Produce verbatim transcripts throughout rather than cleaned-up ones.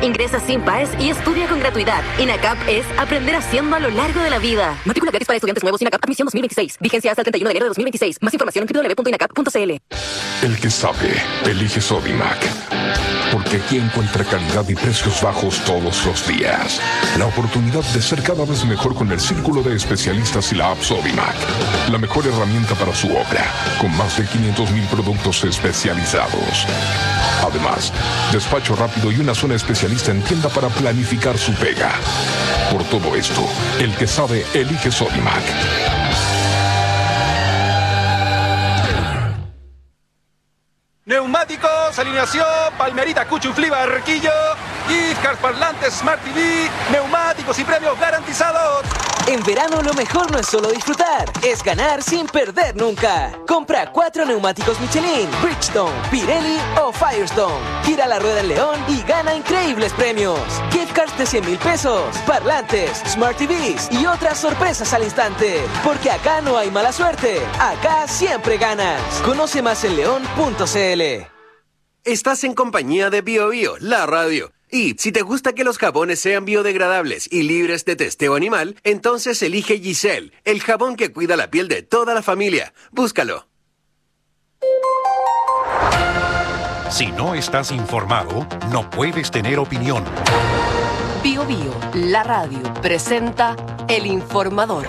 Ingresa sin paes y estudia con gratuidad. INACAP es aprender haciendo a lo largo de la vida. Matrícula gratis para estudiantes nuevos INACAP Admisión dos mil veintiséis. Vigencia hasta el treinta y uno de enero de dos mil veintiséis. Más información en doble u doble u doble u punto inacap punto c l. El que sabe, elige Sodimac. Porque aquí encuentra calidad y precios bajos todos los días. La oportunidad de ser cada vez mejor con el círculo de especialistas y la app Sodimac. La mejor herramienta para su obra, con más de quinientos mil productos especializados. Además, despacho rápido y una zona especialista en tienda para planificar su pega. Por todo esto, el que sabe, elige Sodimac. Neumáticos, alineación, Palmerita, Cuchuflí, Barquillo, Gift Cards, parlantes, Smart T V, neumáticos y premios garantizados. En verano lo mejor no es solo disfrutar, es ganar sin perder nunca. Compra cuatro neumáticos Michelin, Bridgestone, Pirelli o Firestone. Gira la rueda en León y gana increíbles premios. Gift cards de cien mil pesos, parlantes, Smart T Vs y otras sorpresas al instante. Porque acá no hay mala suerte, acá siempre ganas. Conoce más en león punto c l. Estás en compañía de Bio Bio, la radio. Y si te gusta que los jabones sean biodegradables y libres de testeo animal, entonces elige Giselle, el jabón que cuida la piel de toda la familia. Búscalo. Si no estás informado, no puedes tener opinión. Bio Bio, la radio, presenta El Informador.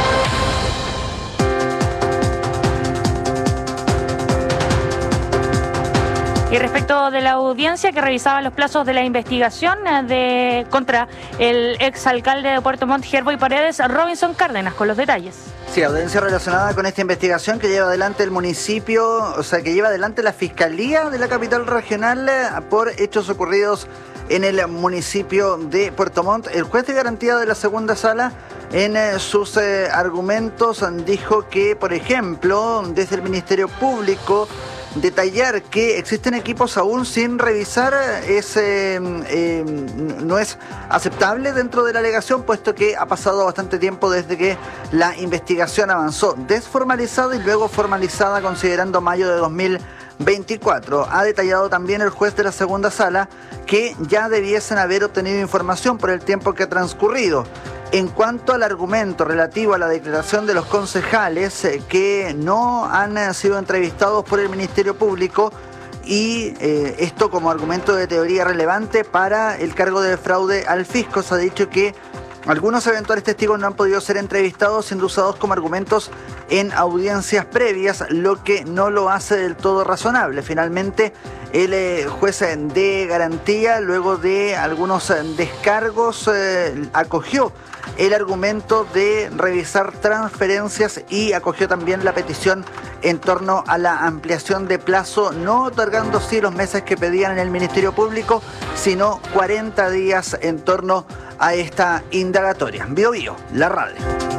Y respecto de la audiencia que revisaba los plazos de la investigación de contra el exalcalde de Puerto Montt, Gerboy Paredes, Robinson Cárdenas, con los detalles. Sí, audiencia relacionada con esta investigación que lleva adelante el municipio, o sea, que lleva adelante la Fiscalía de la capital regional por hechos ocurridos en el municipio de Puerto Montt. El juez de garantía de la segunda sala, en eh, sus eh, argumentos, dijo que, por ejemplo, desde el Ministerio Público, detallar que existen equipos aún sin revisar es, eh, eh, no es aceptable dentro de la alegación, puesto que ha pasado bastante tiempo desde que la investigación avanzó desformalizada y luego formalizada, considerando mayo de dos mil veinticuatro. Ha detallado también el juez de la segunda sala que ya debiesen haber obtenido información por el tiempo que ha transcurrido. En cuanto al argumento relativo a la declaración de los concejales eh, que no han eh, sido entrevistados por el Ministerio Público, y eh, esto como argumento de teoría relevante para el cargo de fraude al fisco, se ha dicho que algunos eventuales testigos no han podido ser entrevistados, siendo usados como argumentos en audiencias previas, lo que no lo hace del todo razonable. Finalmente, el eh, juez de garantía, luego de algunos eh, descargos, eh, acogió el argumento de revisar transferencias y acogió también la petición en torno a la ampliación de plazo, no otorgando sí los meses que pedían en el Ministerio Público, sino cuarenta días en torno a esta indagatoria. Bio Bio, la radio.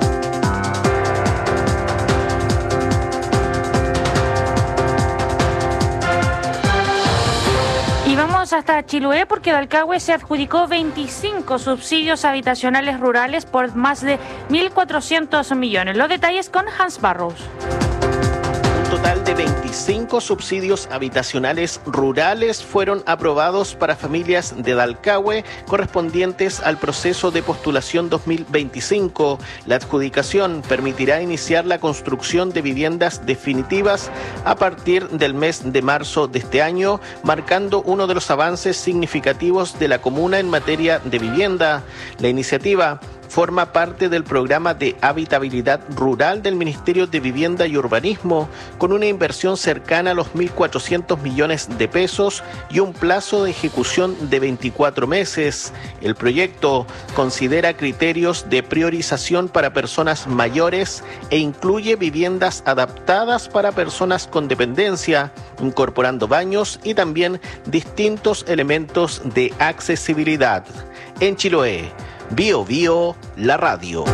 Y vamos hasta Chiloé porque Dalcahue se adjudicó veinticinco subsidios habitacionales rurales por más de mil cuatrocientos millones. Los detalles con Hans Barrows. Total de veinticinco subsidios habitacionales rurales fueron aprobados para familias de Dalcahue correspondientes al proceso de postulación dos mil veinticinco. La adjudicación permitirá iniciar la construcción de viviendas definitivas a partir del mes de marzo de este año, marcando uno de los avances significativos de la comuna en materia de vivienda. La iniciativa forma parte del programa de habitabilidad rural del Ministerio de Vivienda y Urbanismo, con una inversión cercana a los mil cuatrocientos millones de pesos y un plazo de ejecución de veinticuatro meses. El proyecto considera criterios de priorización para personas mayores e incluye viviendas adaptadas para personas con dependencia, incorporando baños y también distintos elementos de accesibilidad. En Chiloé, Bio Bio, la radio.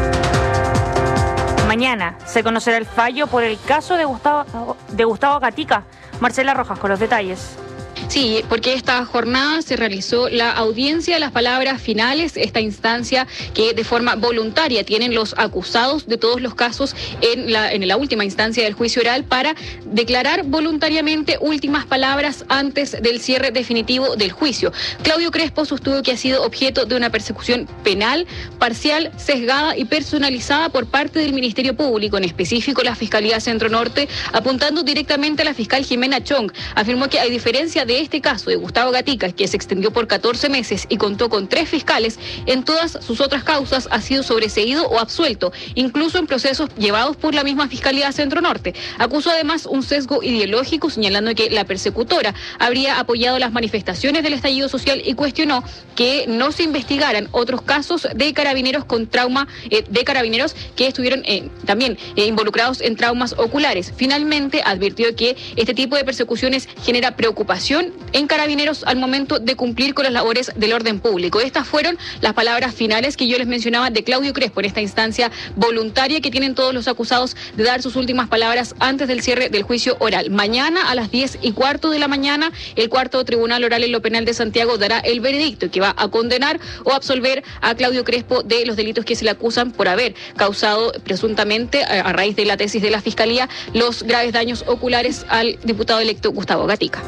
Mañana se conocerá el fallo por el caso de Gustavo, de Gustavo Gatica. Marcela Rojas con los detalles. Sí, porque esta jornada se realizó la audiencia de las palabras finales, esta instancia que de forma voluntaria tienen los acusados de todos los casos en la, en la última instancia del juicio oral para declarar voluntariamente últimas palabras antes del cierre definitivo del juicio. Claudio Crespo sostuvo que ha sido objeto de una persecución penal, parcial, sesgada y personalizada por parte del Ministerio Público, en específico la Fiscalía Centro Norte, apuntando directamente a la fiscal Jimena Chong. Afirmó que a diferencia de este caso de Gustavo Gatica, que se extendió por catorce meses y contó con tres fiscales, en todas sus otras causas ha sido sobreseído o absuelto, incluso en procesos llevados por la misma Fiscalía Centro Norte. Acusó además un sesgo ideológico, señalando que la persecutora habría apoyado las manifestaciones del estallido social y cuestionó que no se investigaran otros casos de carabineros con trauma, eh, de carabineros que estuvieron eh, también eh, involucrados en traumas oculares. Finalmente advirtió que este tipo de persecuciones genera preocupación en carabineros al momento de cumplir con las labores del orden público. Estas fueron las palabras finales que yo les mencionaba de Claudio Crespo en esta instancia voluntaria que tienen todos los acusados de dar sus últimas palabras antes del cierre del juicio oral. Mañana a las diez y cuarto de la mañana, el cuarto Tribunal Oral en lo Penal de Santiago dará el veredicto que va a condenar o absolver a Claudio Crespo de los delitos que se le acusan por haber causado presuntamente, a raíz de la tesis de la Fiscalía, los graves daños oculares al diputado electo Gustavo Gatica.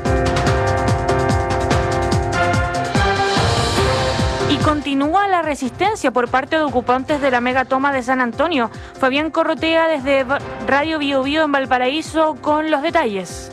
Y continúa la resistencia por parte de ocupantes de la megatoma de San Antonio. Fabián Corrotea desde Radio Bio Bio en Valparaíso con los detalles.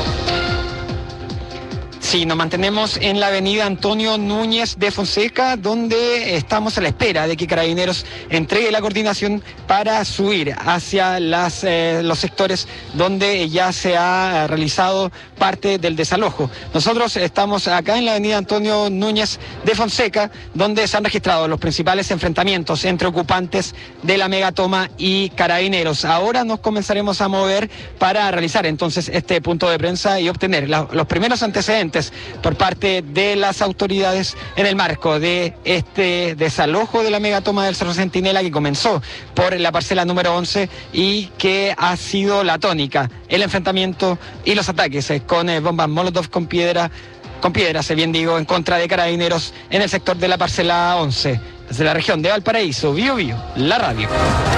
Sí, nos mantenemos en la avenida Antonio Núñez de Fonseca, donde estamos a la espera de que Carabineros entregue la coordinación para subir hacia las, eh, los sectores donde ya se ha realizado parte del desalojo. Nosotros estamos acá en la avenida Antonio Núñez de Fonseca, donde se han registrado los principales enfrentamientos entre ocupantes de la megatoma y Carabineros. Ahora nos comenzaremos a mover para realizar entonces este punto de prensa y obtener la, los primeros antecedentes por parte de las autoridades en el marco de este desalojo de la megatoma del Cerro Centinela, que comenzó por la parcela número once y que ha sido la tónica, el enfrentamiento y los ataques eh, con eh, bombas Molotov con piedra, con piedras, eh, bien digo, en contra de Carabineros en el sector de la parcela once. Desde la región de Valparaíso, Bio Bio, la radio.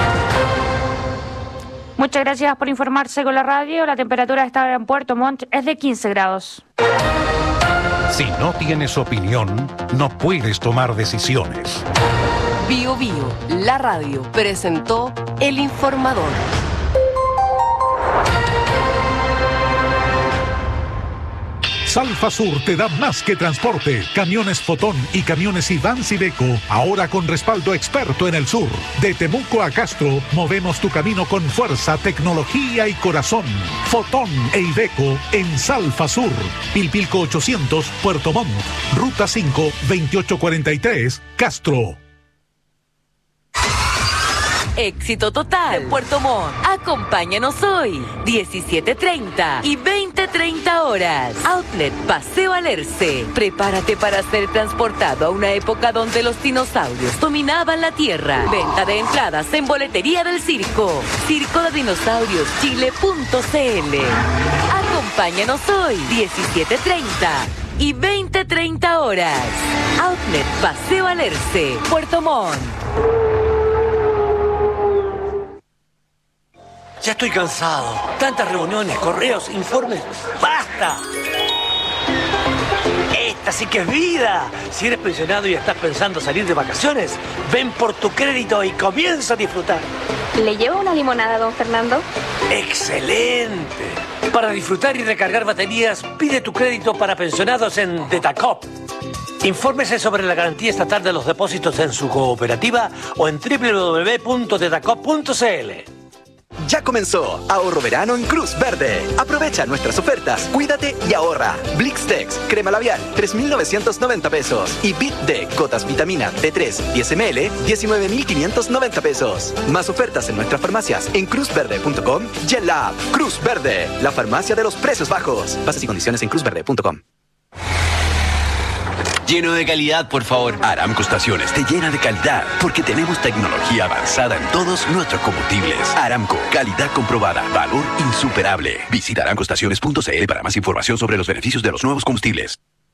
Muchas gracias por informarse con la radio. La temperatura esta en Puerto Montt es de quince grados. Si no tienes opinión, no puedes tomar decisiones. Bio Bio, la radio, presentó El Informador. Salfa Sur te da más que transporte. Camiones Fotón y camiones Ivans Iveco, ahora con respaldo experto en el sur. De Temuco a Castro, movemos tu camino con fuerza, tecnología y corazón. Fotón e Iveco en Salfa Sur. Pilpilco ochocientos, Puerto Montt. Ruta cinco, veintiocho cuarenta y tres, Castro. Éxito total. Puerto Montt. Acompáñanos hoy, diecisiete treinta y veinte treinta horas. Outlet Paseo Alerce. Prepárate para ser transportado a una época donde los dinosaurios dominaban la tierra. Venta de entradas en boletería del circo. Circo de Dinosaurios Chile punto c l. Acompáñanos hoy, diecisiete treinta y veinte treinta horas. Outlet Paseo Alerce, Puerto Montt. Ya estoy cansado. Tantas reuniones, correos, informes. ¡Basta! Esta sí que es vida. Si eres pensionado y estás pensando salir de vacaciones, ven por tu crédito y comienza a disfrutar. ¿Le llevo una limonada, don Fernando? ¡Excelente! Para disfrutar y recargar baterías, pide tu crédito para pensionados en Detacop. Infórmese sobre la garantía estatal de los depósitos en su cooperativa o en doble u doble u doble u punto detacop punto c l. Ya comenzó Ahorro Verano en Cruz Verde. Aprovecha nuestras ofertas, cuídate y ahorra. Blixtex, crema labial, tres mil novecientos noventa pesos. Y Bit D, gotas vitamina D tres, diez mililitros, diecinueve mil quinientos noventa pesos. Más ofertas en nuestras farmacias en cruz verde punto com y en la app Cruz Verde, la farmacia de los precios bajos. Bases y condiciones en cruz verde punto com. lleno de calidad, por favor. Aramco Estaciones te llena de calidad porque tenemos tecnología avanzada en todos nuestros combustibles. Aramco, calidad comprobada, valor insuperable. Visita aramco estaciones punto c l para más información sobre los beneficios de los nuevos combustibles.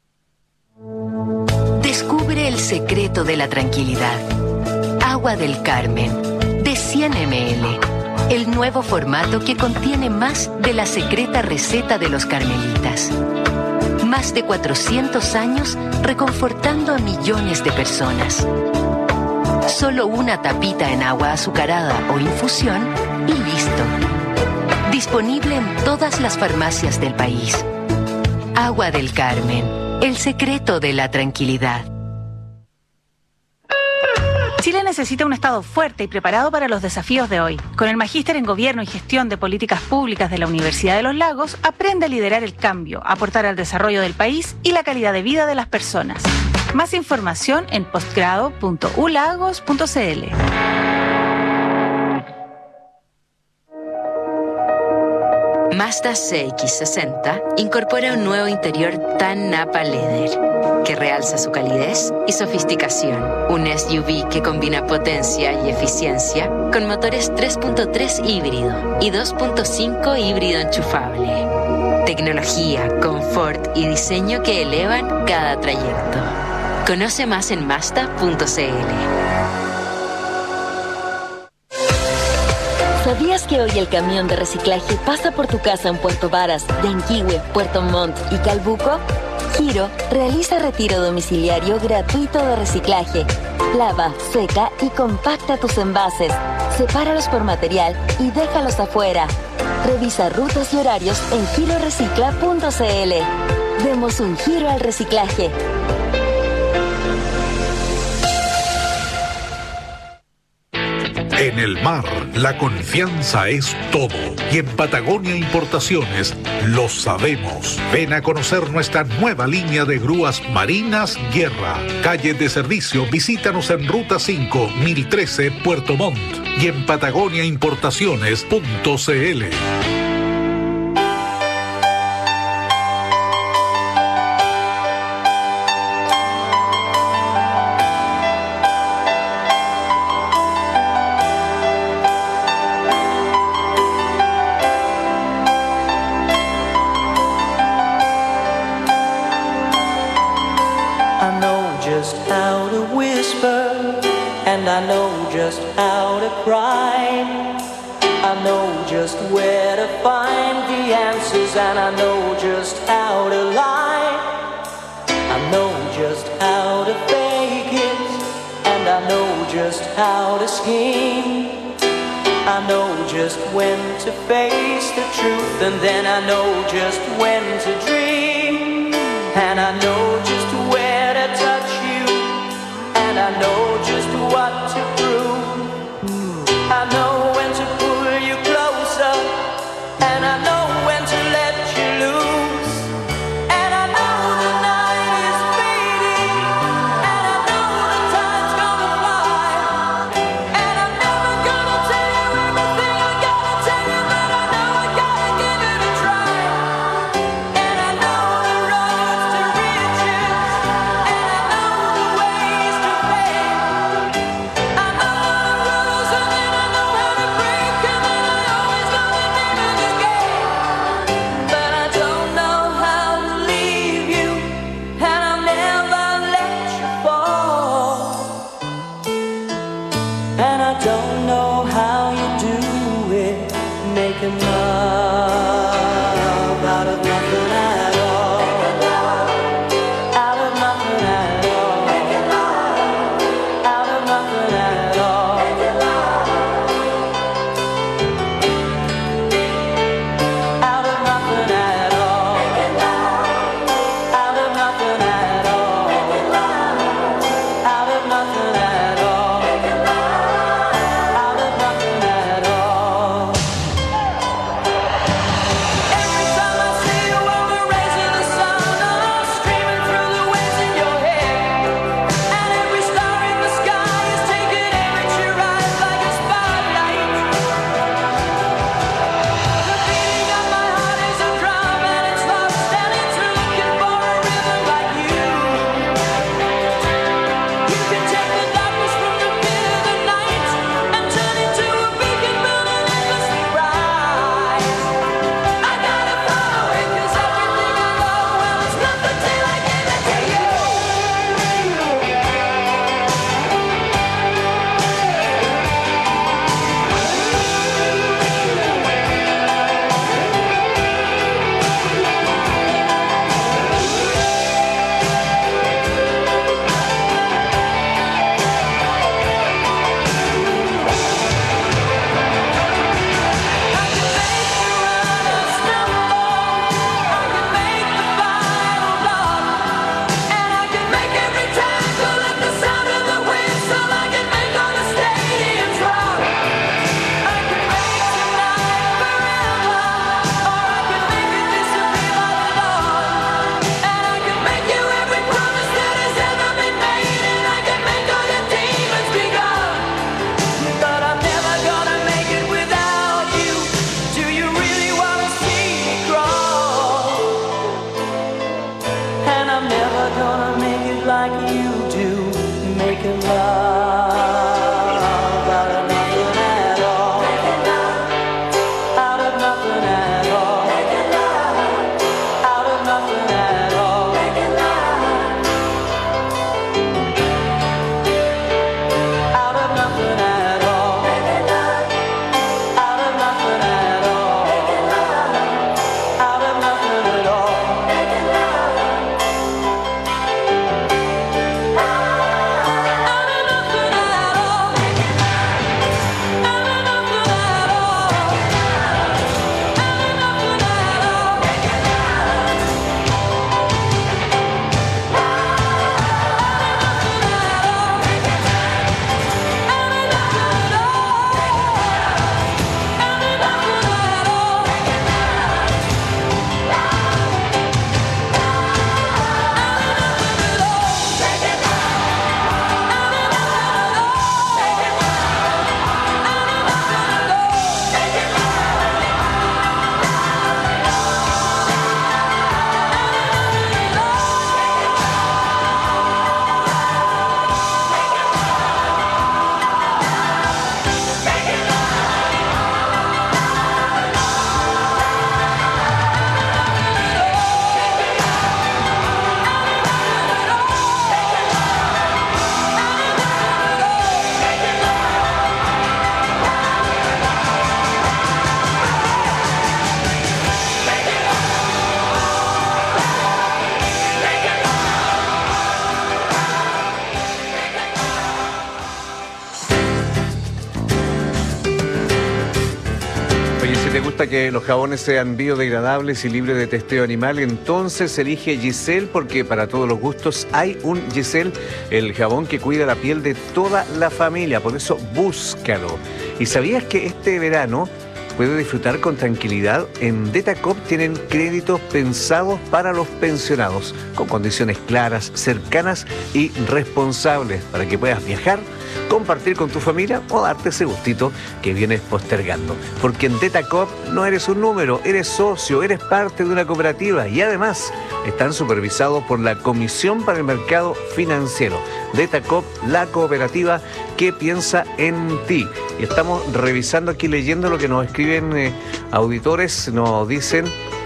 Descubre el secreto de la tranquilidad. Agua del Carmen, de cien mililitros. El nuevo formato que contiene más de la secreta receta de los carmelitas. Más de cuatrocientos años reconfortando a millones de personas. Solo una tapita en agua azucarada o infusión y listo. Disponible en todas las farmacias del país. Agua del Carmen, el secreto de la tranquilidad. Chile necesita un Estado fuerte y preparado para los desafíos de hoy. Con el Magíster en Gobierno y Gestión de Políticas Públicas de la Universidad de los Lagos, aprende a liderar el cambio, aportar al desarrollo del país y la calidad de vida de las personas. Más información en postgrado punto u lagos punto c l. Mazda C X sesenta incorpora un nuevo interior tan Napa Leather que realza su calidez y sofisticación. Un S U V que combina potencia y eficiencia con motores tres punto tres híbrido y dos punto cinco híbrido enchufable. Tecnología, confort y diseño que elevan cada trayecto. Conoce más en mazda punto c l. ¿Sabías que hoy el camión de reciclaje pasa por tu casa en Puerto Varas, Yanquihue, Puerto Montt y Calbuco? Giro realiza retiro domiciliario gratuito de reciclaje. Lava, seca y compacta tus envases. Sepáralos por material y déjalos afuera. Revisa rutas y horarios en giro recicla punto c l. Demos un giro al reciclaje. En el mar, la confianza es todo. Y en Patagonia Importaciones lo sabemos. Ven a conocer nuestra nueva línea de grúas marinas Guerra. Calle de servicio, visítanos en Ruta cinco, mil trece, Puerto Montt. Y en patagonia importaciones punto c l. And I know just how to lie. I know just how to fake it. And I know just how to scheme. I know just when to face the truth. And then I know just when to dream. And I know just where to touch you. And I know just what to prove. I know when to pull you closer. And I know when to let you lose. And I know the night is fading. And I know the time's gonna fly. And I'm never gonna tell you everything I gotta tell you, but I know I gotta give it a try. And I know the roads to riches making love out of nothing at all. Out of nothing at all. Out of nothing at all. Out of nothing at all. Out of nothing at all. Out of nothing at all. ¿Te gusta que los jabones sean biodegradables y libres de testeo animal? Entonces elige Giselle, porque para todos los gustos hay un Giselle, el jabón que cuida la piel de toda la familia. Por eso búscalo. ¿Y sabías que este verano puedes disfrutar con tranquilidad? En Detacop tienen créditos pensados para los pensionados, con condiciones claras, cercanas y responsables, para que puedas viajar, compartir con tu familia o darte ese gustito que vienes postergando. Porque en Detacop no eres un número, eres socio, eres parte de una cooperativa y además están supervisados por la Comisión para el Mercado Financiero. Detacop, la cooperativa que piensa en ti. Y estamos revisando aquí, leyendo lo que nos escriben eh, auditores. Nos dicen,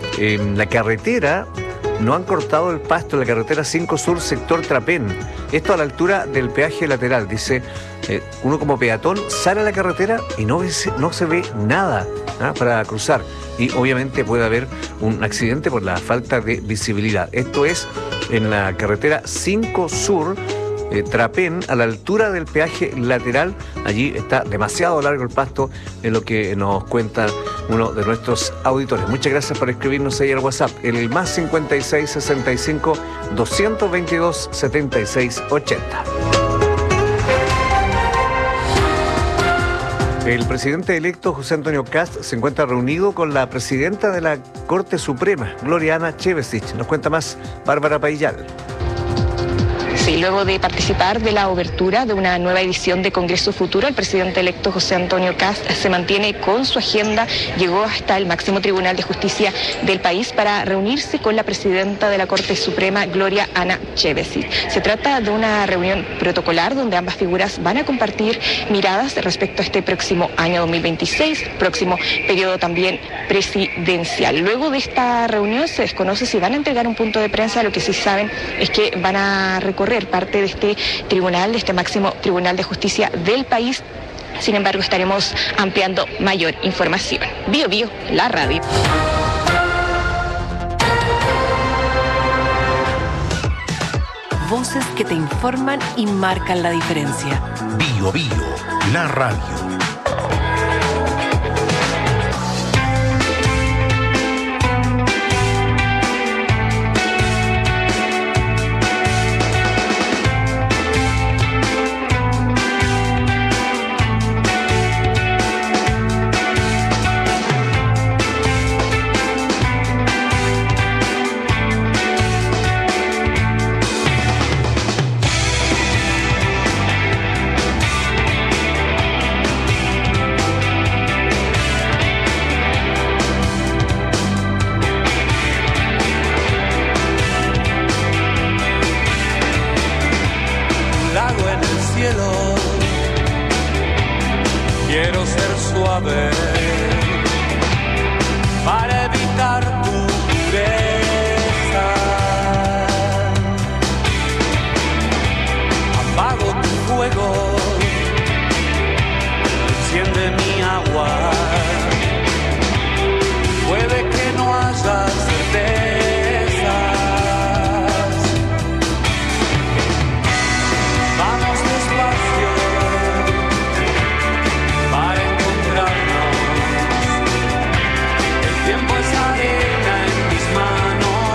en la carretera no han cortado el pasto en la carretera cinco Sur, sector Trapén. Esto a la altura del peaje lateral. Dice, eh, uno como peatón sale a la carretera y no, ve, no se ve nada, ¿ah?, para cruzar. Y obviamente puede haber un accidente por la falta de visibilidad. Esto es en la carretera cinco Sur, eh, Trapén, a la altura del peaje lateral. Allí está demasiado largo el pasto, en lo que nos cuenta uno de nuestros auditores. Muchas gracias por escribirnos ahí al WhatsApp, el más cincuenta y seis, sesenta y cinco, doscientos veintidós, setenta y seis, ochenta. El presidente electo José Antonio Kast se encuentra reunido con la presidenta de la Corte Suprema, Gloria Ana Chevesich. Nos cuenta más Bárbara Paillal. Sí, luego de participar de la obertura de una nueva edición de Congreso Futuro, el presidente electo José Antonio Kast se mantiene con su agenda. Llegó hasta el máximo tribunal de justicia del país para reunirse con la presidenta de la Corte Suprema, Gloria Ana Chevesich. Se trata de una reunión protocolar donde ambas figuras van a compartir miradas respecto a este próximo año dos mil veintiséis, próximo periodo también presidencial. Luego de esta reunión se desconoce si van a entregar un punto de prensa. Lo que sí saben es que van a recorrer parte de este tribunal, de este máximo tribunal de justicia del país. Sin embargo, estaremos ampliando mayor información. Bio Bio, la radio. Voces que te informan y marcan la diferencia. Bio Bio, la radio. cielo. Quiero ser suave para evitar tu dureza. Apago tu fuego, enciende mi agua. Puede que no haya certezas. Vamos despacio para encontrarnos. El tiempo es arena en mis manos.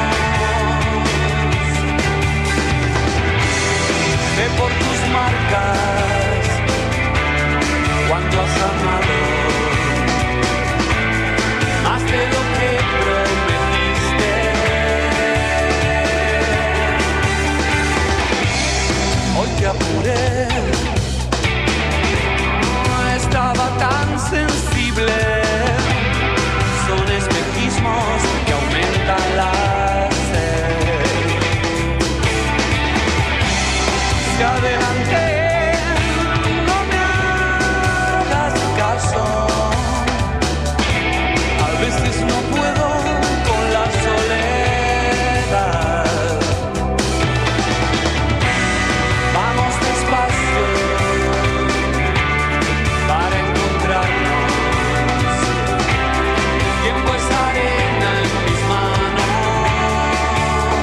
Sé por tus marcas cuánto has amado. Más de lo que prometiste. Hoy te apuré, no estaba tan sensible. Son espejismos que aumentan la sed. Si adelanté, no me hagas caso. A veces no puedo con la soledad. Vamos despacio para encontrarnos. El tiempo es arena en mis manos.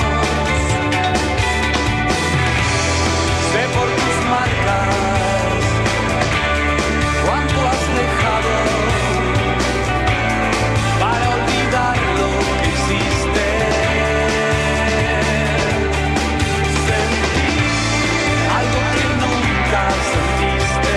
Sé por tus marcas cuánto has dejado. Para olvidar lo que hiciste. Sentí algo que nunca sentiste.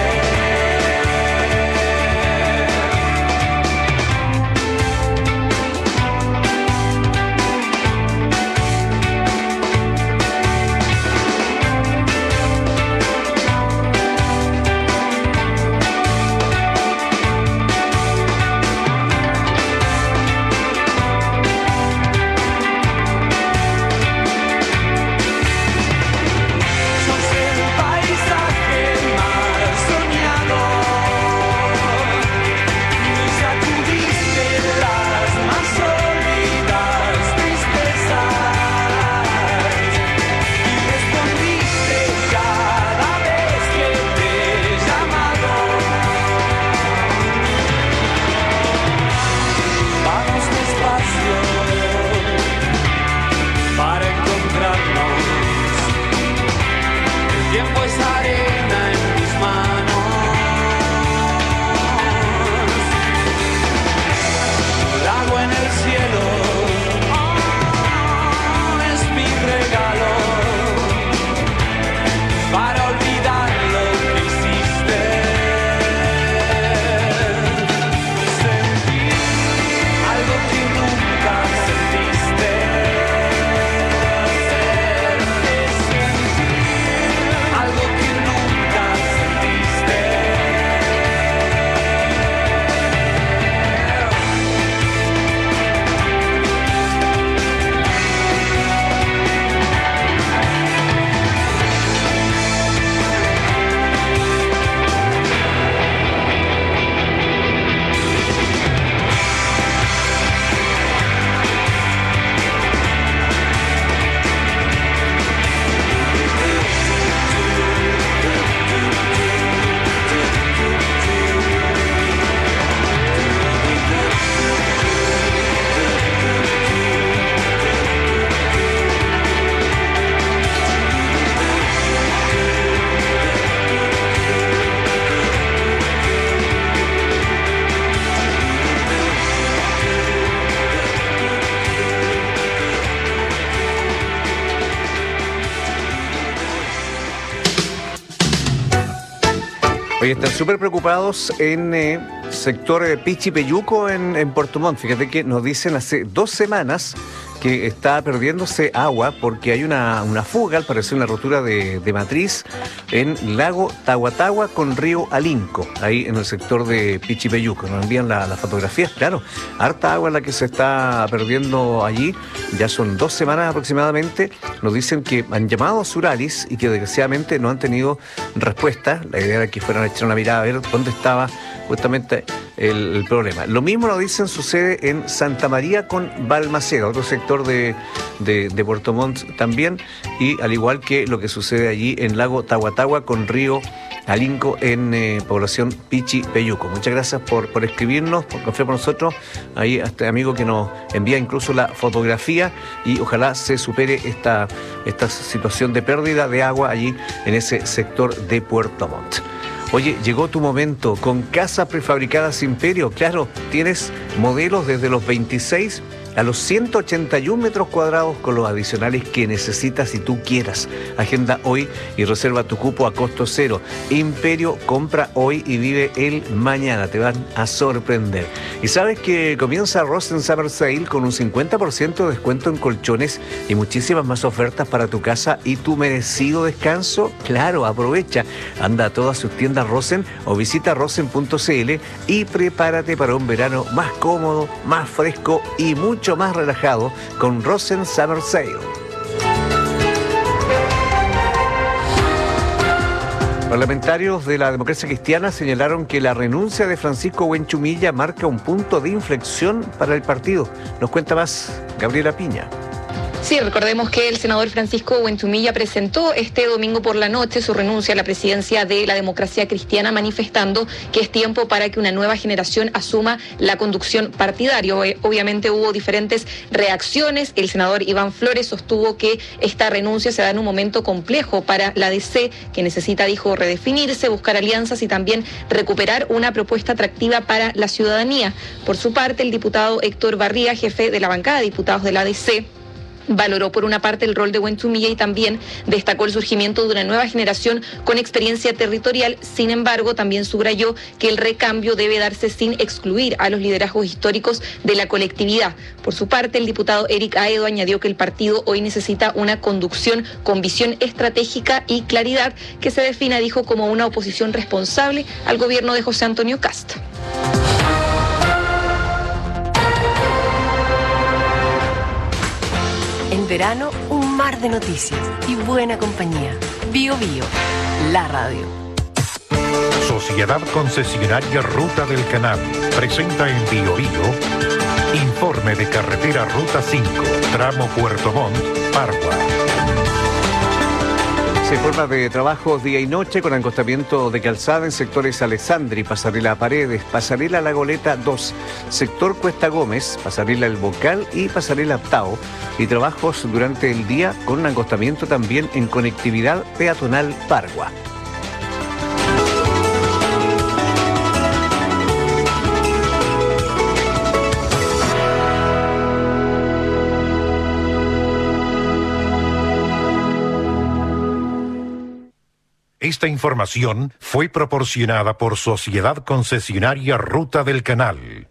Sos el paisaje más soñado y sacudiste las más sólidas tristezas y respondiste cada vez que te he llamado. Vamos despacio para encontrarnos. El tiempo es arena en mis manos. Lago en el cielo, oh, es mi regalo para olvidar lo que hiciste. Sentí algo que nunca sentiste. Sentí algo que nunca sentiste. Oye, están súper preocupados en eh, sector eh, Pichipeyuco en, en Puerto Montt. Fíjate que nos dicen hace dos semanas que está perdiéndose agua porque hay una, una fuga, al parecer una rotura de, de matriz en lago Tahuatahua con río Alinco, ahí en el sector de Pichipeyuco. Nos envían la, las fotografías, claro, harta agua la que se está perdiendo allí, ya son dos semanas aproximadamente. Nos dicen que han llamado a Suralis y que desgraciadamente no han tenido respuesta. La idea era que fueran a echar una mirada a ver dónde estaba justamente el, el problema. Lo mismo nos dicen sucede en Santa María con Balmaceda, otro sector de, de, de Puerto Montt también, y al igual que lo que sucede allí en lago Tahuatahua con río Alinco en eh, población Pichipeyuco. Muchas gracias por, por escribirnos, por confiar por nosotros. Ahí a este amigo que nos envía incluso la fotografía, y ojalá se supere esta, esta situación de pérdida de agua allí en ese sector de Puerto Montt. Oye, llegó tu momento con Casas Prefabricadas Imperio. Claro, tienes modelos desde los veintiséis a los ciento ochenta y un metros cuadrados con los adicionales que necesitas y tú quieras. Agenda hoy y reserva tu cupo a costo cero. Imperio, compra hoy y vive el mañana. Te van a sorprender. Y sabes que comienza Rosen Summer Sale con un cincuenta por ciento de descuento en colchones y muchísimas más ofertas para tu casa y tu merecido descanso. Claro, aprovecha. Anda a todas sus tiendas Rosen o visita rosen punto c l y prepárate para un verano más cómodo, más fresco y mucho más relajado con Rosen Summer Sale. Parlamentarios de la democracia cristiana señalaron que la renuncia de Francisco Huenchumilla marca un punto de inflexión para el partido. Nos cuenta más Gabriela Piña. Sí, recordemos que el senador Francisco Huenchumilla presentó este domingo por la noche su renuncia a la presidencia de la democracia cristiana, manifestando que es tiempo para que una nueva generación asuma la conducción partidaria. Obviamente hubo diferentes reacciones. El senador Iván Flores sostuvo que esta renuncia se da en un momento complejo para la D C, que necesita, dijo, redefinirse, buscar alianzas y también recuperar una propuesta atractiva para la ciudadanía. Por su parte, el diputado Héctor Barría, jefe de la bancada de diputados de la D C, valoró por una parte el rol de Huenchumilla y también destacó el surgimiento de una nueva generación con experiencia territorial. Sin embargo, también subrayó que el recambio debe darse sin excluir a los liderazgos históricos de la colectividad. Por su parte, el diputado Eric Aedo añadió que el partido hoy necesita una conducción con visión estratégica y claridad que se defina, dijo, como una oposición responsable al gobierno de José Antonio Kast. En verano, un mar de noticias y buena compañía. Bio Bio, la radio. Sociedad Concesionaria Ruta del Canal presenta en Bio Bio informe de carretera Ruta cinco, tramo Puerto Montt, Pargua. Se informa de trabajos día y noche con acostamiento de calzada en sectores Alessandri, Pasarela Paredes, Pasarela La Goleta dos, sector Cuesta Gómez, Pasarela El Bocal y Pasarela Tao. Y trabajos durante el día con acostamiento también en conectividad peatonal Pargua. Esta información fue proporcionada por Sociedad Concesionaria Ruta del Canal.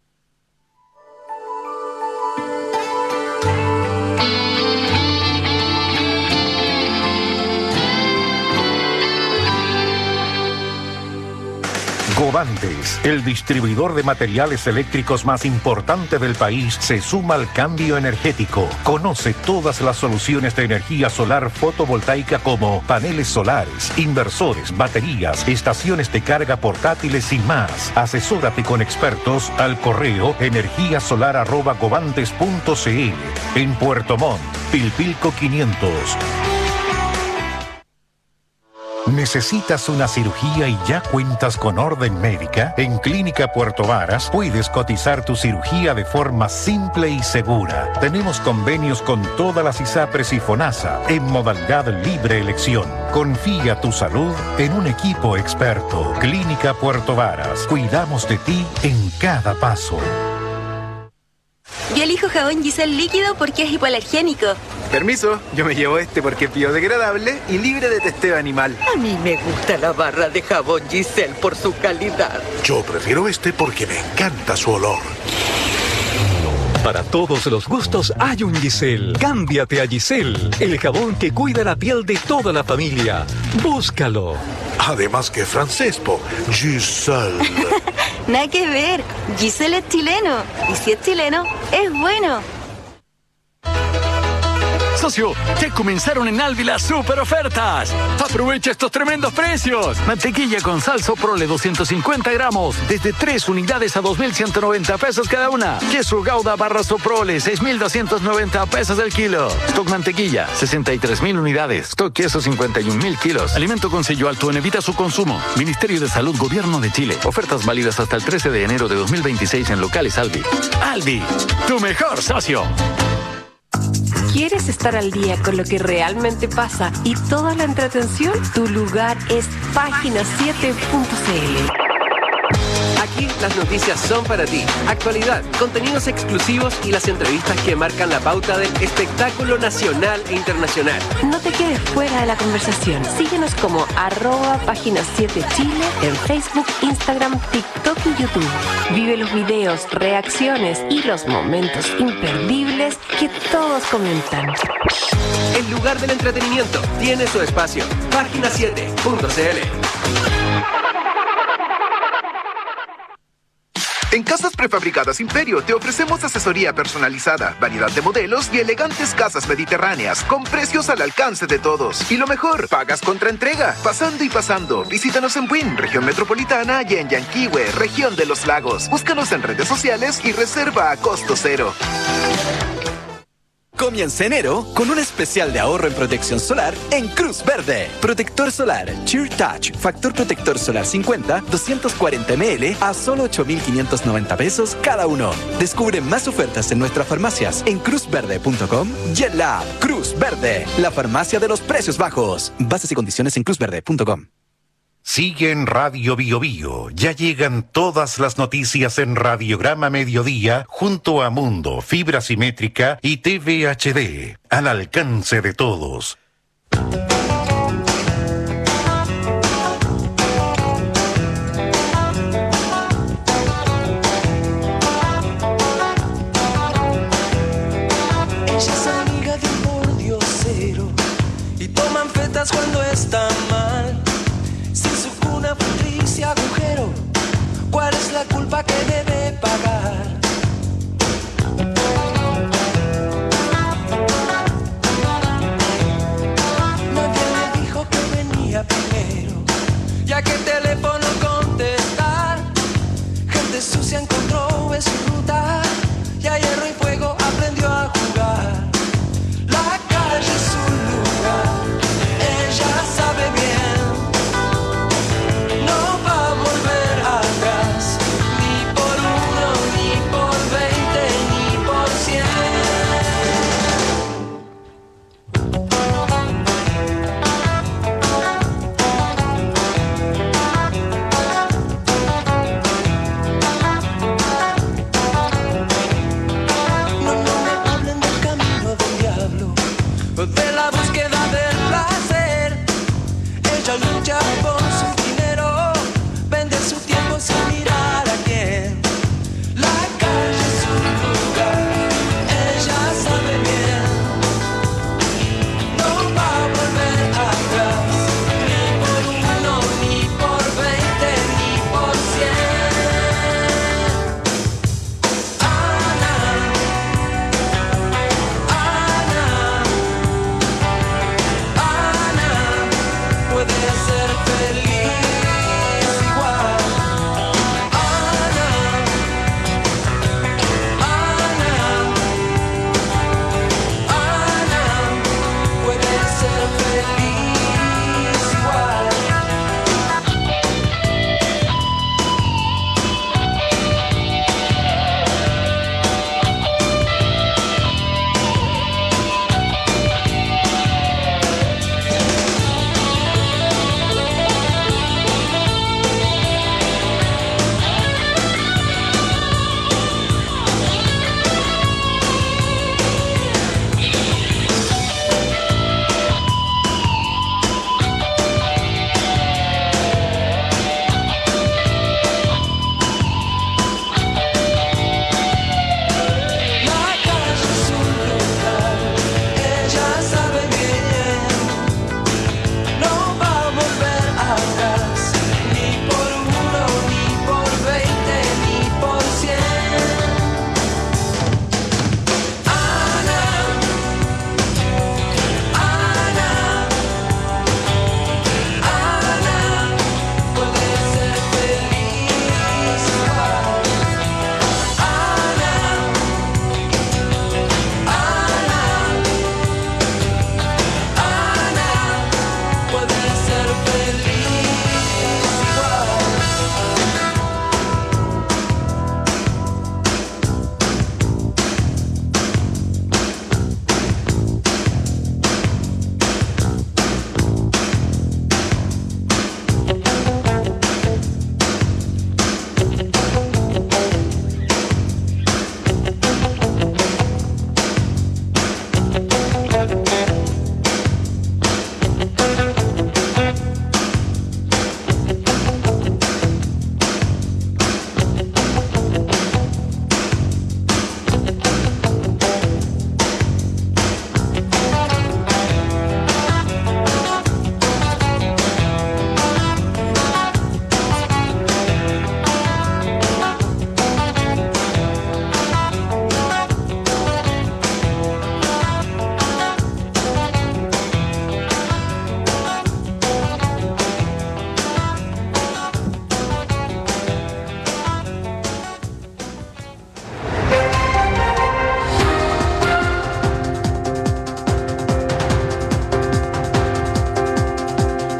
Govantes, el distribuidor de materiales eléctricos más importante del país, se suma al cambio energético. Conoce todas las soluciones de energía solar fotovoltaica como paneles solares, inversores, baterías, estaciones de carga portátiles y más. Asesórate con expertos al correo energía solar arroba govantes punto c l. En Puerto Montt, Pilpilco quinientos. ¿Necesitas una cirugía y ya cuentas con orden médica? En Clínica Puerto Varas puedes cotizar tu cirugía de forma simple y segura. Tenemos convenios con todas las ISAPRES y FONASA en modalidad libre elección. Confía tu salud en un equipo experto. Clínica Puerto Varas. Cuidamos de ti en cada paso. Yo elijo jabón Giselle líquido porque es hipoalergénico. Permiso, yo me llevo este porque es biodegradable y libre de testeo animal. A mí me gusta la barra de jabón Giselle por su calidad. Yo prefiero este porque me encanta su olor. Para todos los gustos hay un Giselle. Cámbiate a Giselle, el jabón que cuida la piel de toda la familia. Búscalo. Además que francés, po. Giselle. Nada que ver. Giselle es chileno. Y si es chileno, es bueno. Socio, ya comenzaron en Alvi las super ofertas. Aprovecha estos tremendos precios. Mantequilla con sal Soprole doscientos cincuenta gramos, desde tres unidades a dos mil ciento noventa pesos cada una. Queso Gouda barra Soprole, seis mil doscientos noventa pesos el kilo. Stock mantequilla, sesenta y tres mil unidades. Stock queso, cincuenta y un mil kilos. Alimento con sello alto en evita su consumo. Ministerio de Salud, Gobierno de Chile. Ofertas válidas hasta el trece de enero de dos mil veintiséis en locales Alvi. Alvi, tu mejor socio. ¿Quieres estar al día con lo que realmente pasa y toda la entretención? Tu lugar es página siete punto c l. Aquí las noticias son para ti. Actualidad, contenidos exclusivos y las entrevistas que marcan la pauta del espectáculo nacional e internacional. No te quedes fuera de la conversación. Síguenos como arroba página siete Chile en Facebook, Instagram, TikTok y YouTube. Vive los videos, reacciones y los momentos imperdibles que todos comentan. El lugar del entretenimiento tiene su espacio. página siete punto c l. En Casas Prefabricadas Imperio te ofrecemos asesoría personalizada, variedad de modelos y elegantes casas mediterráneas con precios al alcance de todos. Y lo mejor, pagas contra entrega, pasando y pasando. Visítanos en Buin, región metropolitana, y en Yanquihue, región de los lagos. Búscanos en redes sociales y reserva a costo cero. Comienza enero con un especial de ahorro en protección solar en Cruz Verde. Protector solar Cheer Touch, factor protector solar cincuenta, doscientos cuarenta mililitros a solo ocho mil quinientos noventa pesos cada uno. Descubre más ofertas en nuestras farmacias en cruz verde punto com y en la app Cruz Verde, la farmacia de los precios bajos. Bases y condiciones en cruz verde punto com. Sigue en Radio Bio Bio. Ya llegan todas las noticias en Radiograma Mediodía junto a Mundo, Fibra Simétrica y T V H D. Al alcance de todos. Ella es amiga de un pordiosero y toman fetas cuando está mal. Patricia Agujero, ¿cuál es la culpa que debe pagar? Nadie le dijo que venía primero, ya que el teléfono contestar. Gente sucia encontró en su ruta y a hierro y fuego aprendió a jugar. La calle es su lugar, ella sabe bien. Por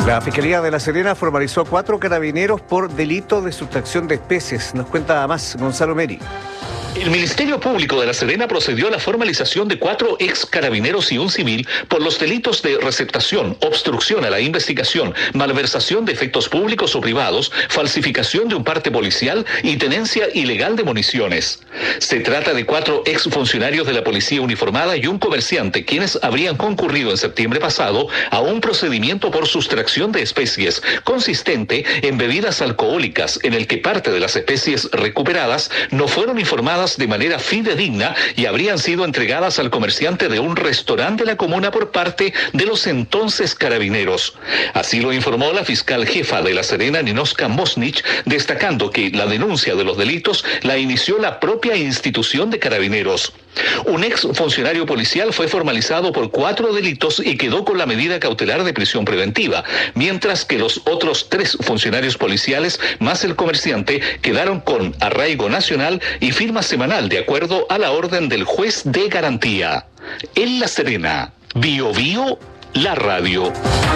La Fiscalía de La Serena formalizó a cuatro carabineros por delito de sustracción de especies. Nos cuenta más Gonzalo Meri. El Ministerio Público de La Serena procedió a la formalización de cuatro ex carabineros y un civil por los delitos de receptación, obstrucción a la investigación, malversación de efectos públicos o privados, falsificación de un parte policial y tenencia ilegal de municiones. Se trata de cuatro ex funcionarios de la Policía Uniformada y un comerciante, quienes habrían concurrido en septiembre pasado a un procedimiento por sustracción de especies consistente en bebidas alcohólicas, en el que parte de las especies recuperadas no fueron informadas de manera fidedigna y habrían sido entregadas al comerciante de un restaurante de la comuna por parte de los entonces carabineros. Así lo informó la fiscal jefa de La Serena, Ninoska Mosnich, destacando que la denuncia de los delitos la inició la propia institución de carabineros. Un ex funcionario policial fue formalizado por cuatro delitos y quedó con la medida cautelar de prisión preventiva, mientras que los otros tres funcionarios policiales, más el comerciante, quedaron con arraigo nacional y firma semanal de acuerdo a la orden del juez de garantía. En La Serena, Bio Bio, la radio.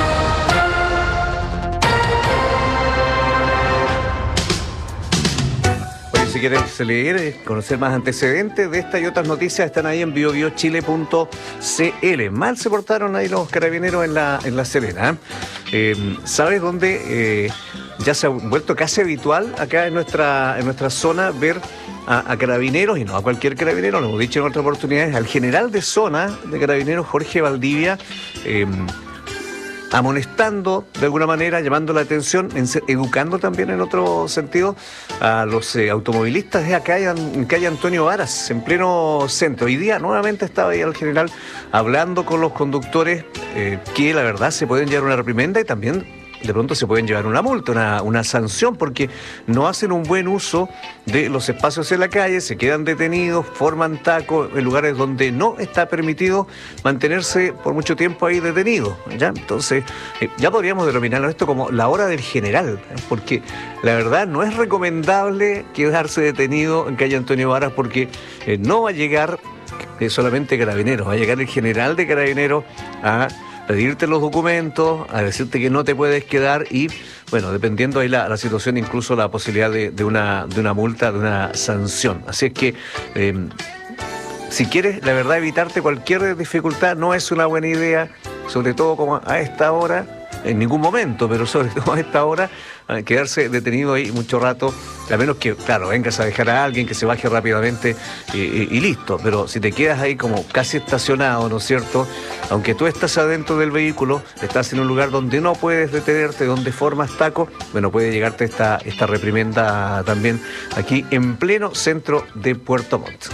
Si quieres leer, conocer más antecedentes de esta y otras noticias, están ahí en bio bio chile punto c l. Mal se portaron ahí los carabineros en La, en la Serena. Eh, ¿Sabes dónde eh, ya se ha vuelto casi habitual acá en nuestra, en nuestra zona ver a, a carabineros, y no a cualquier carabinero, lo hemos dicho en otras oportunidades, al general de zona de carabineros, Jorge Valdivia, eh, amonestando de alguna manera, llamando la atención, educando también en otro sentido a los eh, automovilistas de acá en calle Antonio Varas, en pleno centro. Hoy día nuevamente estaba ahí el general hablando con los conductores eh, que la verdad se pueden llevar una reprimenda y también de pronto se pueden llevar una multa, una, una sanción, porque no hacen un buen uso de los espacios en la calle, se quedan detenidos, forman tacos en lugares donde no está permitido mantenerse por mucho tiempo ahí detenido, ¿ya? Entonces, eh, ya podríamos denominarlo esto como la hora del general, ¿eh? Porque la verdad no es recomendable quedarse detenido en calle Antonio Varas, porque eh, no va a llegar eh, solamente Carabineros, va a llegar el general de Carabineros a pedirte los documentos, a decirte que no te puedes quedar y, bueno, dependiendo ahí la, la situación, incluso la posibilidad de, de, una, de una multa, de una sanción. Así es que, eh, si quieres, la verdad, evitarte cualquier dificultad no es una buena idea, sobre todo como a esta hora, en ningún momento, pero sobre todo a esta hora, quedarse detenido ahí mucho rato, a menos que, claro, vengas a dejar a alguien que se baje rápidamente y, y, y listo. Pero si te quedas ahí como casi estacionado, ¿no es cierto? Aunque tú estás adentro del vehículo, estás en un lugar donde no puedes detenerte, donde formas taco, bueno, puede llegarte esta, esta reprimenda también aquí en pleno centro de Puerto Montt.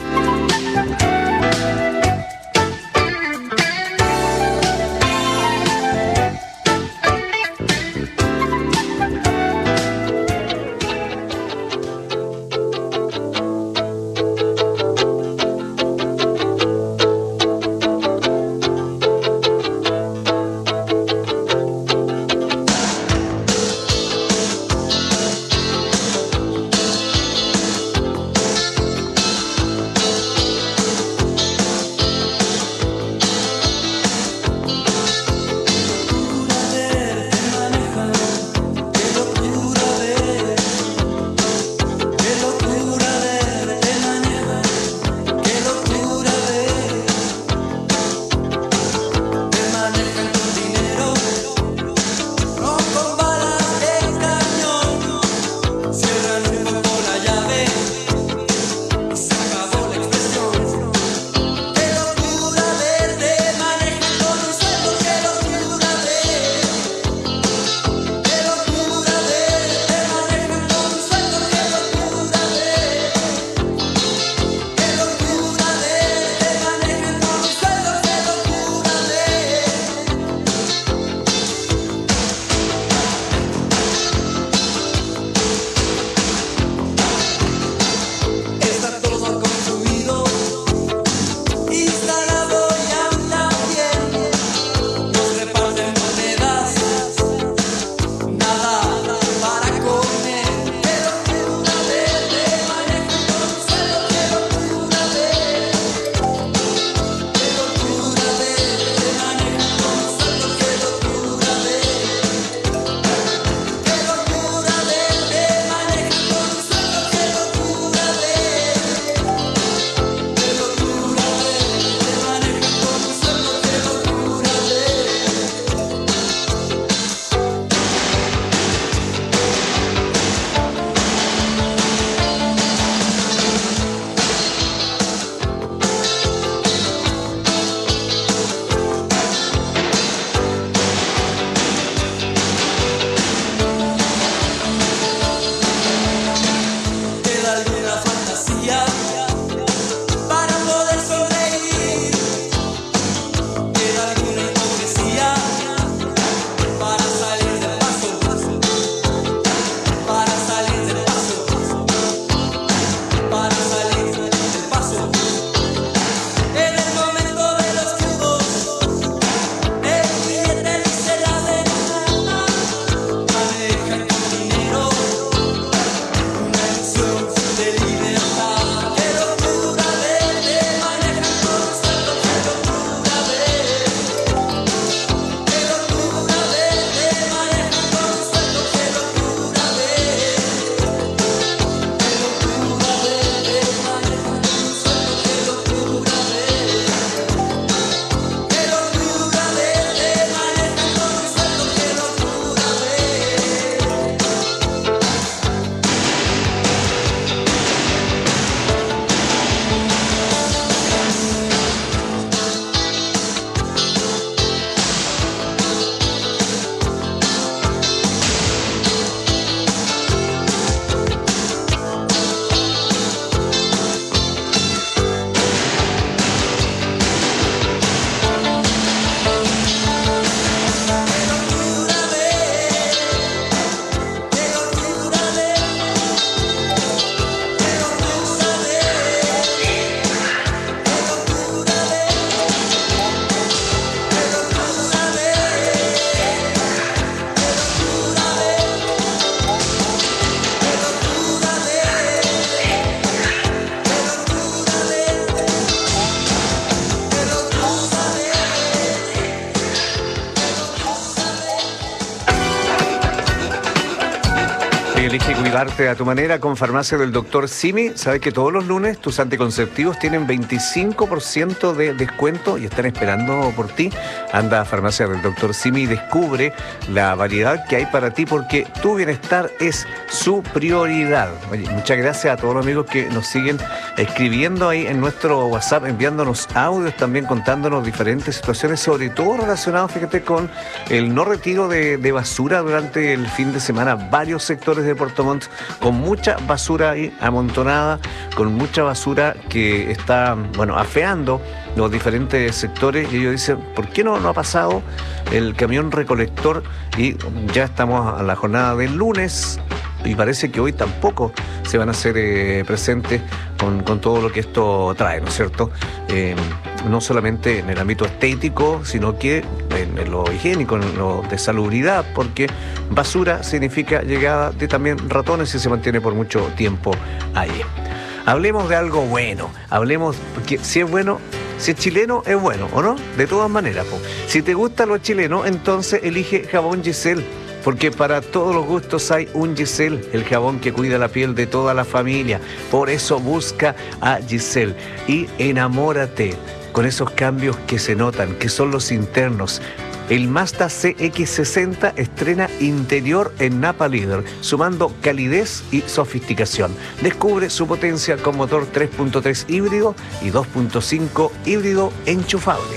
Elige cuidarte a tu manera con Farmacia del doctor Simi. Sabes que todos los lunes tus anticonceptivos tienen veinticinco por ciento de descuento y están esperando por ti. Anda a Farmacia del doctor Simi y descubre la variedad que hay para ti, porque tu bienestar es su prioridad. Oye, muchas gracias a todos los amigos que nos siguen escribiendo ahí en nuestro WhatsApp, enviándonos audios, también contándonos diferentes situaciones, sobre todo relacionadas, fíjate, con el no retiro de, de basura durante el fin de semana. Varios sectores de Puerto Montt con mucha basura ahí amontonada, con mucha basura que está, bueno, afeando los diferentes sectores, y ellos dicen, ¿por qué no, no ha pasado el camión recolector? Y ya estamos a la jornada del lunes y parece que hoy tampoco se van a hacer eh, presentes con, con todo lo que esto trae, ¿no es cierto? Eh, no solamente en el ámbito estético, sino que en, en lo higiénico, en lo de salubridad, porque basura significa llegada de también ratones y se mantiene por mucho tiempo ahí. Hablemos de algo bueno, hablemos, porque si es bueno, si es chileno, es bueno, ¿o no? De todas maneras, po. Si te gusta lo chileno, entonces elige jabón Giselle, porque para todos los gustos hay un Giselle, el jabón que cuida la piel de toda la familia. Por eso busca a Giselle y enamórate con esos cambios que se notan, que son los internos. El Mazda C X sesenta estrena interior en Napa Líder, sumando calidez y sofisticación. Descubre su potencia con motor tres punto tres híbrido y dos punto cinco híbrido enchufable.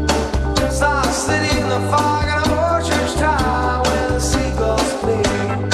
Sitting in the fog and a church tower where the seagulls play.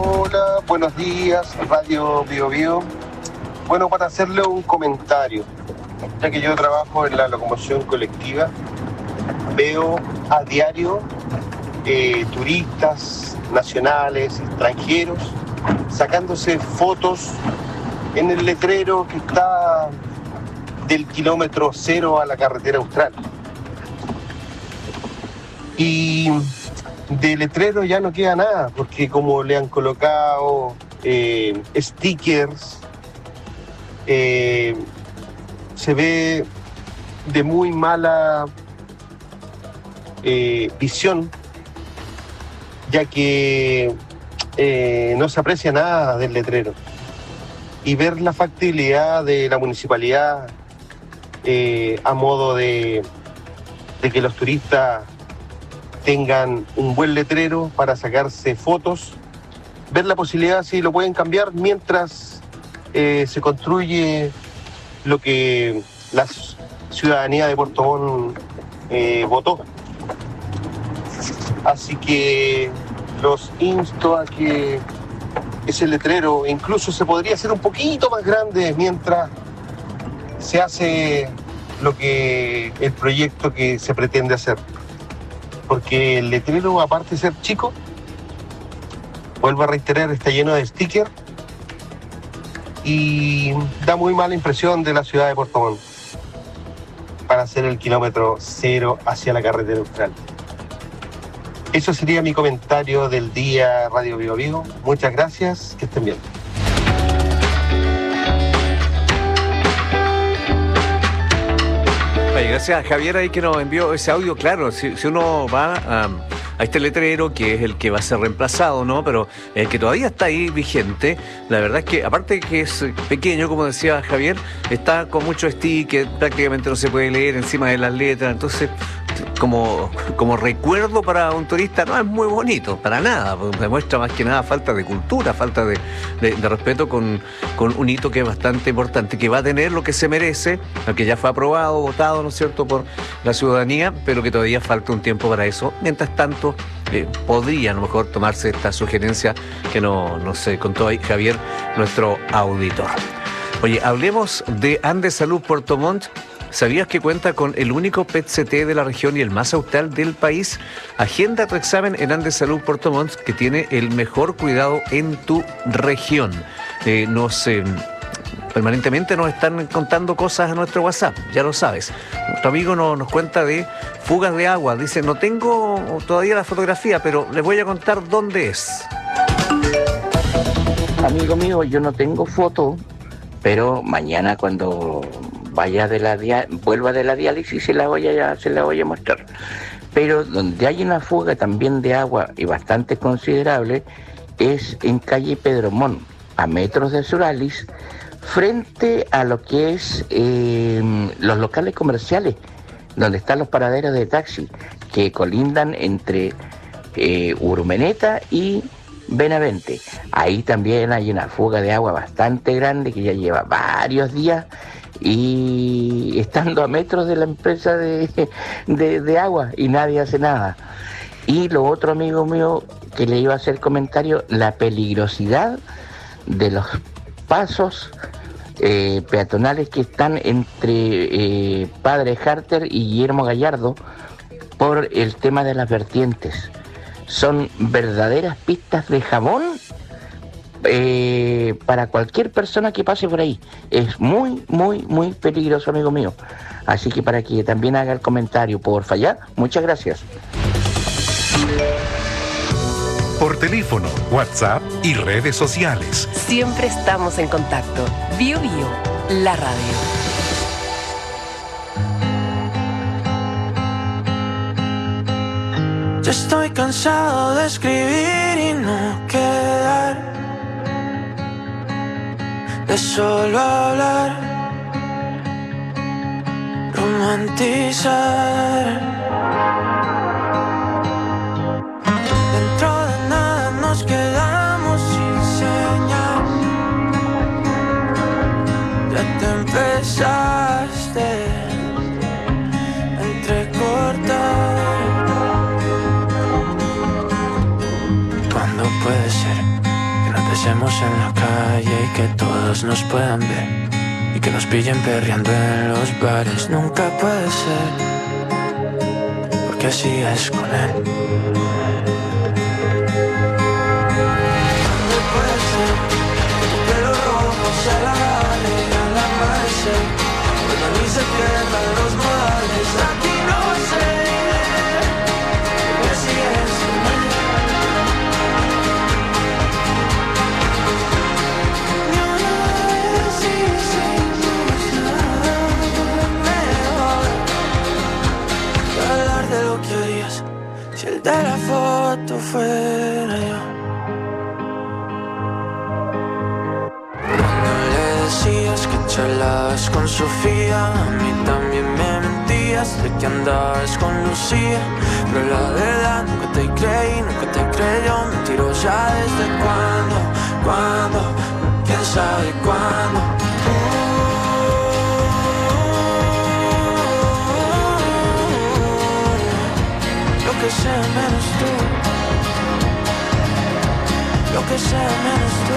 Hola, buenos días, Radio Bio Bio. Bueno, para hacerle un comentario, ya que yo trabajo en la locomoción colectiva, veo a diario eh, turistas nacionales, extranjeros, sacándose fotos en el letrero que está del kilómetro cero a la carretera austral. Y de letrero ya no queda nada, porque como le han colocado eh, stickers, eh, se ve de muy mala eh, visión, ya que eh, no se aprecia nada del letrero. Y ver la factibilidad de la municipalidad eh, a modo de, de que los turistas tengan un buen letrero para sacarse fotos, ver la posibilidad si lo pueden cambiar mientras eh, se construye lo que la ciudadanía de Puerto Montt eh, votó. Así que los insto a que ese letrero incluso se podría hacer un poquito más grande mientras se hace lo que el proyecto que se pretende hacer. Porque el letrero, aparte de ser chico, vuelvo a reiterar, está lleno de stickers y da muy mala impresión de la ciudad de Puerto Montt para hacer el kilómetro cero hacia la carretera austral. Eso sería mi comentario del día, Radio Bio Bio. Muchas gracias, que estén bien. Oye, gracias a Javier ahí que nos envió ese audio. Claro, si, si uno va a, a este letrero, que es el que va a ser reemplazado, ¿no? Pero el que todavía está ahí vigente, la verdad es que, aparte de que es pequeño, como decía Javier, está con muchos stickers, prácticamente no se puede leer encima de las letras, entonces como, como recuerdo para un turista no es muy bonito, para nada, demuestra más que nada falta de cultura, falta de, de, de respeto con, con un hito que es bastante importante, que va a tener lo que se merece, que ya fue aprobado, votado, ¿no es cierto?, por la ciudadanía, pero que todavía falta un tiempo para eso. Mientras tanto, eh, podría a lo mejor tomarse esta sugerencia que nos no sé, contó ahí Javier, nuestro auditor. Oye, hablemos de Andes Salud Puerto Montt. ¿Sabías que cuenta con el único P E T C T de la región y el más austral del país? Agenda tu examen en Andes Salud Puerto Montt, que tiene el mejor cuidado en tu región. Eh, nos, eh, permanentemente nos están contando cosas a nuestro WhatsApp, ya lo sabes. Nuestro amigo no, nos cuenta de fugas de agua. Dice, no tengo todavía la fotografía, pero les voy a contar dónde es. Amigo mío, yo no tengo foto, pero mañana cuando vaya de la dia- vuelva de la diálisis se la voy a se la voy a mostrar. Pero donde hay una fuga también de agua y bastante considerable es en calle Pedro Montt, a metros de Suralis, frente a lo que es eh, los locales comerciales, donde están los paraderos de taxi, que colindan entre eh, Urmeneta y Benavente. Ahí también hay una fuga de agua bastante grande que ya lleva varios días y estando a metros de la empresa de, de, de agua y nadie hace nada. Y lo otro, amigo mío, que le iba a hacer comentario, la peligrosidad de los pasos eh, peatonales que están entre eh, Padre Harter y Guillermo Gallardo por el tema de las vertientes. Son verdaderas pistas de jabón eh, para cualquier persona que pase por ahí. Es muy, muy, muy peligroso, amigo mío. Así que para que también haga el comentario, porfa, ¿ya? Muchas gracias. Por teléfono, WhatsApp y redes sociales. Siempre estamos en contacto. Bio Bio, la radio. Ya estoy cansado de escribir y no quedar, de solo hablar, romantizar. Dentro de nada nos quedamos sin señal. Ya te empezaste a entrecortar. ¿Cuándo puede ser? Besemos en la calle y que todos nos puedan ver. Y que nos pillen perreando en los bares. Nunca puede ser, porque así es con él. No puede ser que tu pelo rojo se alargue al amanecer, cuando ni se pierdan los modales. Aquí no sé, porque así es con él. Si el de la foto fuera yo. Cuando le decías que charlabas con Sofía, a mí también me mentías de que andabas con Lucía. Pero la verdad nunca te creí, nunca te creyó. Mentirosa desde cuándo, cuándo, quién sabe cuándo. Lo que sea menos tú, lo que sea menos tú.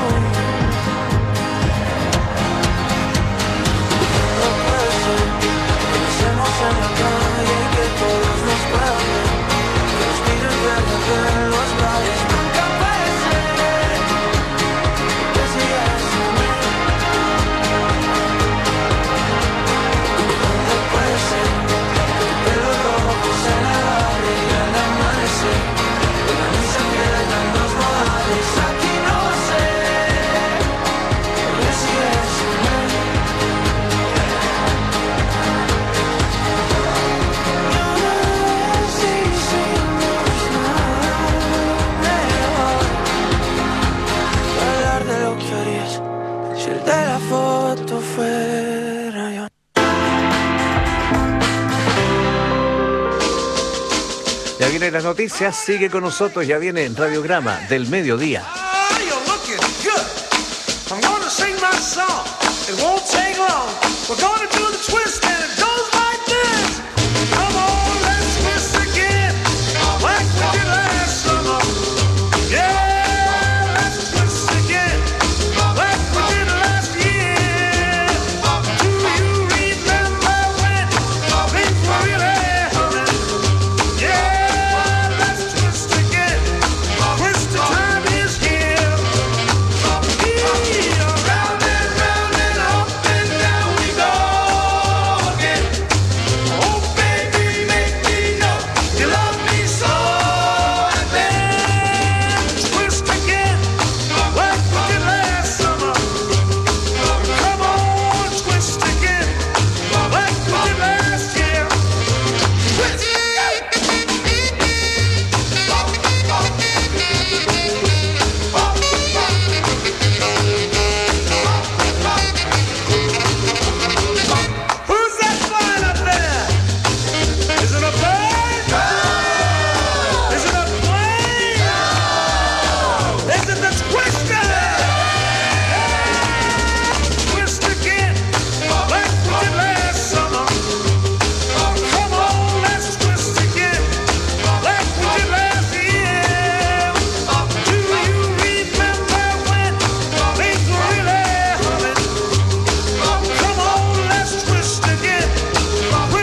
No puede ser que pensemos en la calle y que todos nos puedan ver, que nos miren verdes en los bares. Nunca puede ser, que así es. No puede ser que tu pelo rojo se alargue al amanecer, cuando ni se pierdan los modales. Aquí no sé, porque así es. Si hicimos nada mejor, hablar de lo que harías si el de la foto fuera yo. Ya vienen las noticias, sigue con nosotros, ya viene en Radiograma del Mediodía. Oh, you're looking good. I'm going to sing my song. It won't take long. We're going